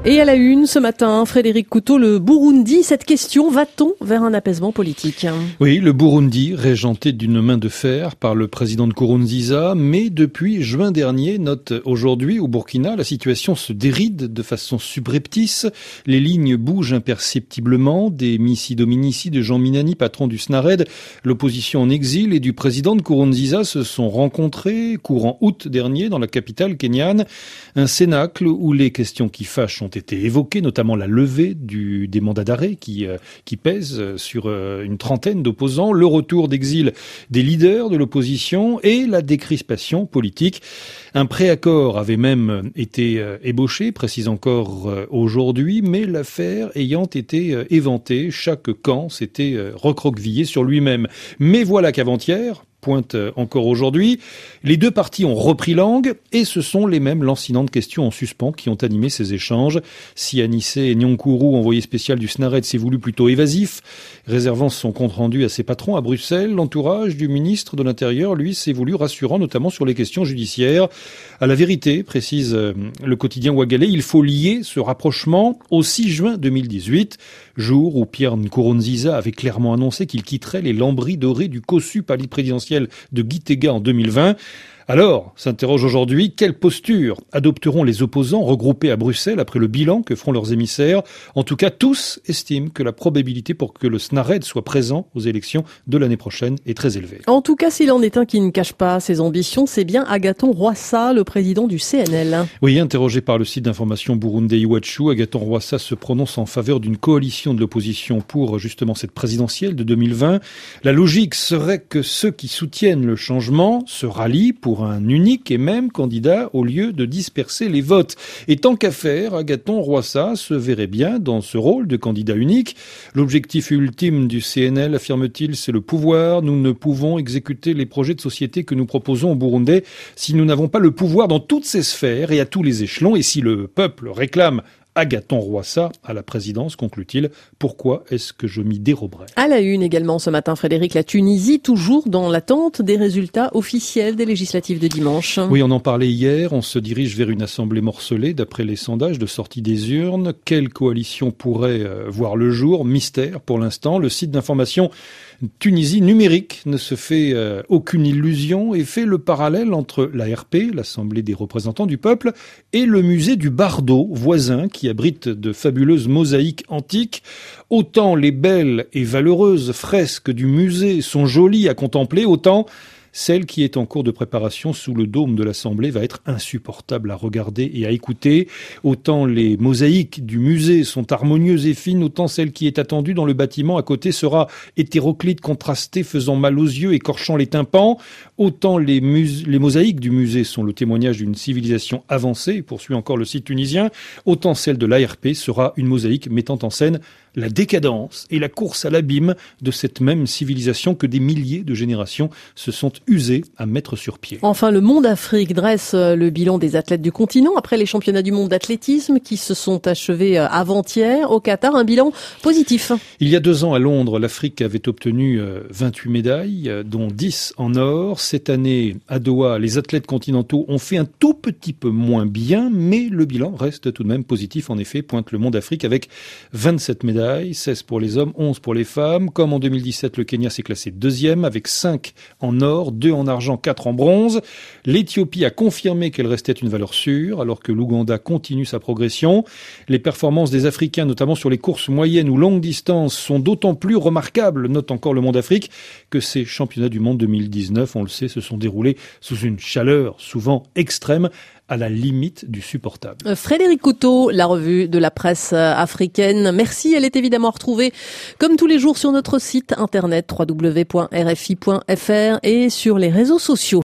Et à la une, ce matin, Frédéric Couteau, le Burundi, cette question, va-t-on vers un apaisement politique ? Oui, le Burundi, régenté d'une main de fer par le président de Nkurunziza, mais depuis juin dernier, note aujourd'hui au Burkina, la situation se déride de façon subreptice, les lignes bougent imperceptiblement, des missi dominici de Jean Minani, patron du SNARED, l'opposition en exil et du président de Nkurunziza se sont rencontrés courant août dernier dans la capitale kenyane, un cénacle où les questions qui fâchent ont été évoquées, notamment la levée des mandats d'arrêt qui pèsent sur une trentaine d'opposants, le retour d'exil des leaders de l'opposition et la décrispation politique. Un préaccord avait même été ébauché, précise encore aujourd'hui, mais l'affaire ayant été éventée, chaque camp s'était recroquevillé sur lui-même. Mais voilà qu'avant-hier, pointe encore aujourd'hui, les deux parties ont repris langue et ce sont les mêmes lancinantes questions en suspens qui ont animé ces échanges. Si Anissé Nyonkuru, envoyé spécial du SNARED, s'est voulu plutôt évasif, réservant son compte-rendu à ses patrons à Bruxelles, l'entourage du ministre de l'Intérieur, lui, s'est voulu rassurant, notamment sur les questions judiciaires. À la vérité, précise le quotidien Ouagalais, il faut lier ce rapprochement au 6 juin 2018, jour où Pierre Nkurunziza avait clairement annoncé qu'il quitterait les lambris dorés du cossu palais présidentiel de Gitega en 2020. Alors, s'interroge aujourd'hui, quelle posture adopteront les opposants regroupés à Bruxelles après le bilan que feront leurs émissaires ? En tout cas, tous estiment que la probabilité pour que le SNARED soit présent aux élections de l'année prochaine est très élevée. En tout cas, s'il en est un qui ne cache pas ses ambitions, c'est bien Agathon Rwasa, le président du CNL. Oui, interrogé par le site d'information Burundi Iwachu, Agathon Rwasa se prononce en faveur d'une coalition de l'opposition pour justement cette présidentielle de 2020. La logique serait que ceux qui soutiennent le changement se rallient pour un unique et même candidat au lieu de disperser les votes. Et tant qu'à faire, Agathon Rwasa se verrait bien dans ce rôle de candidat unique. L'objectif ultime du CNL, affirme-t-il, c'est le pouvoir. Nous ne pouvons exécuter les projets de société que nous proposons au Burundi si nous n'avons pas le pouvoir dans toutes ces sphères et à tous les échelons. Et si le peuple réclame Agathon Rwasa à la présidence, conclut-il. Pourquoi est-ce que je m'y déroberais ? À la une également ce matin, Frédéric, la Tunisie, toujours dans l'attente des résultats officiels des législatives de dimanche. Oui, on en parlait hier. On se dirige vers une assemblée morcelée d'après les sondages de sortie des urnes. Quelle coalition pourrait voir le jour ? Mystère pour l'instant. Le site d'information Tunisie numérique ne se fait aucune illusion et fait le parallèle entre l'ARP, l'Assemblée des représentants du peuple, et le musée du Bardo, voisin, qui abrite de fabuleuses mosaïques antiques. Autant les belles et valeureuses fresques du musée sont jolies à contempler, autant celle qui est en cours de préparation sous le dôme de l'Assemblée va être insupportable à regarder et à écouter. Autant les mosaïques du musée sont harmonieuses et fines, autant celle qui est attendue dans le bâtiment à côté sera hétéroclite, contrastée, faisant mal aux yeux, écorchant les tympans. Autant les mosaïques du musée sont le témoignage d'une civilisation avancée, poursuit encore le site tunisien, autant celle de l'ARP sera une mosaïque mettant en scène la décadence et la course à l'abîme de cette même civilisation que des milliers de générations se sont usées à mettre sur pied. Enfin, le Monde Afrique dresse le bilan des athlètes du continent après les championnats du monde d'athlétisme qui se sont achevés avant-hier au Qatar. Un bilan positif. Il y a 2 ans à Londres, l'Afrique avait obtenu 28 médailles, dont 10 en or. Cette année, à Doha, les athlètes continentaux ont fait un tout petit peu moins bien, mais le bilan reste tout de même positif. En effet, pointe le Monde Afrique avec 27 médailles. 16 pour les hommes, 11 pour les femmes. Comme en 2017, le Kenya s'est classé 2e avec 5 en or, 2 en argent, 4 en bronze. L'Éthiopie a confirmé qu'elle restait une valeur sûre, alors que l'Ouganda continue sa progression. Les performances des Africains, notamment sur les courses moyennes ou longues distances, sont d'autant plus remarquables, note encore le Monde Afrique, que ces championnats du monde 2019, on le sait, se sont déroulés sous une chaleur souvent extrême, à la limite du supportable. Frédéric Couteau, la revue de la presse africaine. Merci, elle est évidemment retrouvée comme tous les jours sur notre site internet www.rfi.fr et sur les réseaux sociaux.